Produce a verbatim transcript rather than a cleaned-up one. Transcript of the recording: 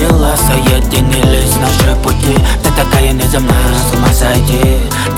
поняла, соединились наши пути. Ты такая неземная, с ума сойти.